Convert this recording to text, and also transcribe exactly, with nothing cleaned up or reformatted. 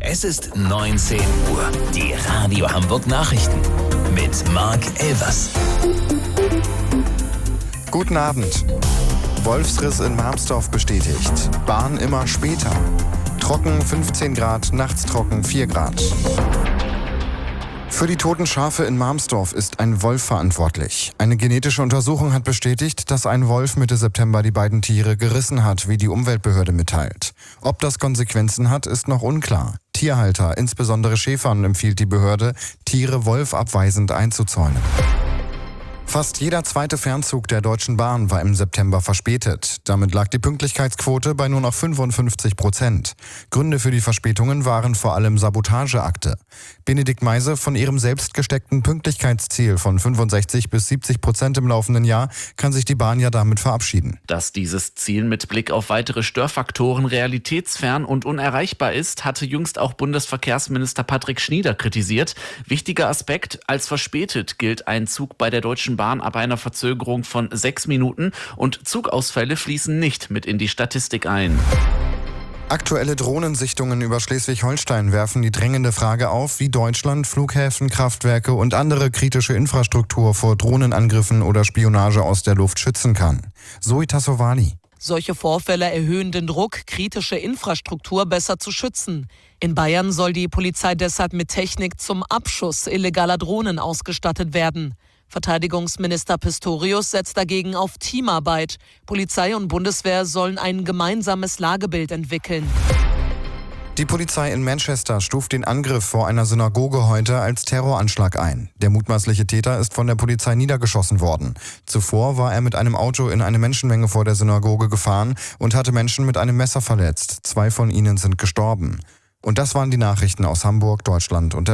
Es ist neunzehn Uhr. Die Radio Hamburg Nachrichten mit Marc Elvers. Guten Abend. Wolfsriss in Marmsdorf bestätigt. Bahn immer später. Trocken fünfzehn Grad, nachts trocken vier Grad. Für die toten Schafe in Marmsdorf ist ein Wolf verantwortlich. Eine genetische Untersuchung hat bestätigt, dass ein Wolf Mitte September die beiden Tiere gerissen hat, wie die Umweltbehörde mitteilt. Ob das Konsequenzen hat, ist noch unklar. Tierhalter, insbesondere Schäfern, empfiehlt die Behörde, Tiere wolfabweisend einzuzäunen. Fast jeder zweite Fernzug der Deutschen Bahn war im September verspätet. Damit lag die Pünktlichkeitsquote bei nur noch fünfundfünfzig Prozent. Gründe für die Verspätungen waren vor allem Sabotageakte. Benedikt Meise von ihrem selbst gesteckten Pünktlichkeitsziel von fünfundsechzig bis siebzig Prozent im laufenden Jahr kann sich die Bahn ja damit verabschieden. Dass dieses Ziel mit Blick auf weitere Störfaktoren realitätsfern und unerreichbar ist, hatte jüngst auch Bundesverkehrsminister Patrick Schnieder kritisiert. Wichtiger Aspekt: als verspätet gilt ein Zug bei der Deutschen Bahn ab einer Verzögerung von sechs Minuten und Zugausfälle fließen nicht mit in die Statistik ein. Aktuelle Drohnensichtungen über Schleswig-Holstein werfen die drängende Frage auf, wie Deutschland Flughäfen, Kraftwerke und andere kritische Infrastruktur vor Drohnenangriffen oder Spionage aus der Luft schützen kann. Zoe Tassovali. Solche Vorfälle erhöhen den Druck, kritische Infrastruktur besser zu schützen. In Bayern soll die Polizei deshalb mit Technik zum Abschuss illegaler Drohnen ausgestattet werden. Verteidigungsminister Pistorius setzt dagegen auf Teamarbeit. Polizei und Bundeswehr sollen ein gemeinsames Lagebild entwickeln. Die Polizei in Manchester stuft den Angriff vor einer Synagoge heute als Terroranschlag ein. Der mutmaßliche Täter ist von der Polizei niedergeschossen worden. Zuvor war er mit einem Auto in eine Menschenmenge vor der Synagoge gefahren und hatte Menschen mit einem Messer verletzt. Zwei von ihnen sind gestorben. Und das waren die Nachrichten aus Hamburg, Deutschland und der